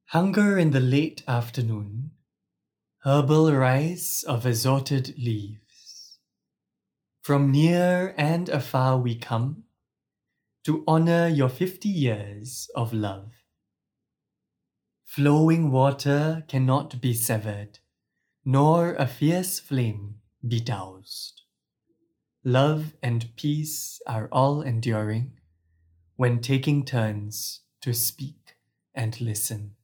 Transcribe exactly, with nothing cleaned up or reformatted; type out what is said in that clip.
Hunger in the late afternoon, herbal rice of assorted leaves. From near and afar we come to honor your fifty years of love. Flowing water cannot be severed, nor a fierce flame be doused. Love and peace are all enduring when taking turns to speak and listen.